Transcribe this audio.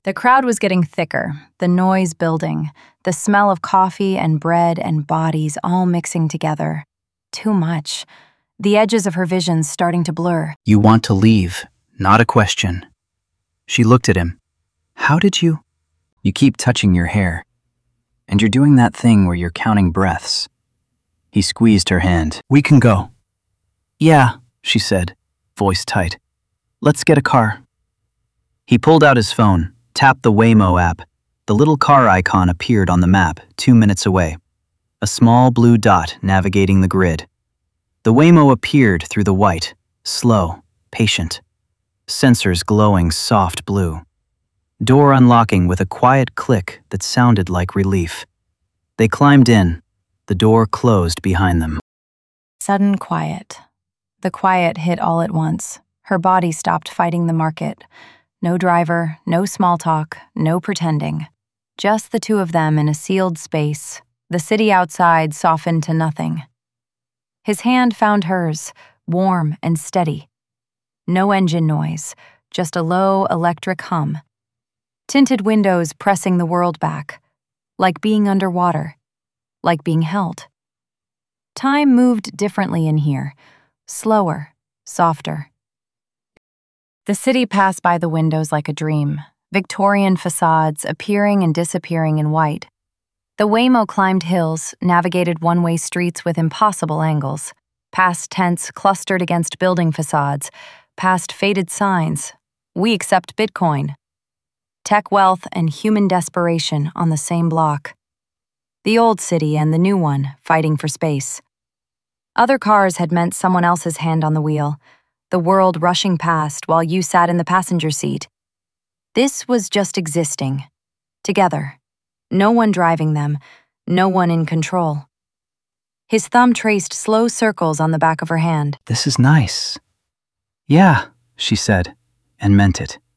The crowd was getting thicker, the noise building, the smell of coffee and bread and bodies all mixing together. Too much. The edges of her vision starting to blur. You want to leave, not a question. She looked at him. How did you? You keep touching your hair. And you're doing that thing where you're counting breaths. He squeezed her hand. We can go. Yeah, she said, voice tight. Let's get a car. He pulled out his phone, tapped the Waymo app. The little car icon appeared on the map 2 minutes away. A small blue dot navigating the grid. The Waymo appeared through the white, slow, patient. Sensors glowing soft blue. Door unlocking with a quiet click that sounded like relief. They climbed in. The door closed behind them. Sudden quiet. The quiet hit all at once. Her body stopped fighting the market. No driver, no small talk, no pretending. Just the two of them in a sealed space, the city outside softened to nothing. His hand found hers, warm and steady. No engine noise, just a low electric hum. Tinted windows pressing the world back, like being underwater, like being held. Time moved differently in here, slower, softer. The city passed by the windows like a dream, Victorian facades appearing and disappearing in white. The Waymo climbed hills, navigated one-way streets with impossible angles, past tents clustered against building facades, past faded signs, "We accept Bitcoin." Tech wealth and human desperation on the same block. The old city and the new one fighting for space. Other cars had meant someone else's hand on the wheel, the world rushing past while you sat in the passenger seat. This was just existing, together. No one driving them, no one in control. His thumb traced slow circles on the back of her hand. This is nice. Yeah, she said, and meant it.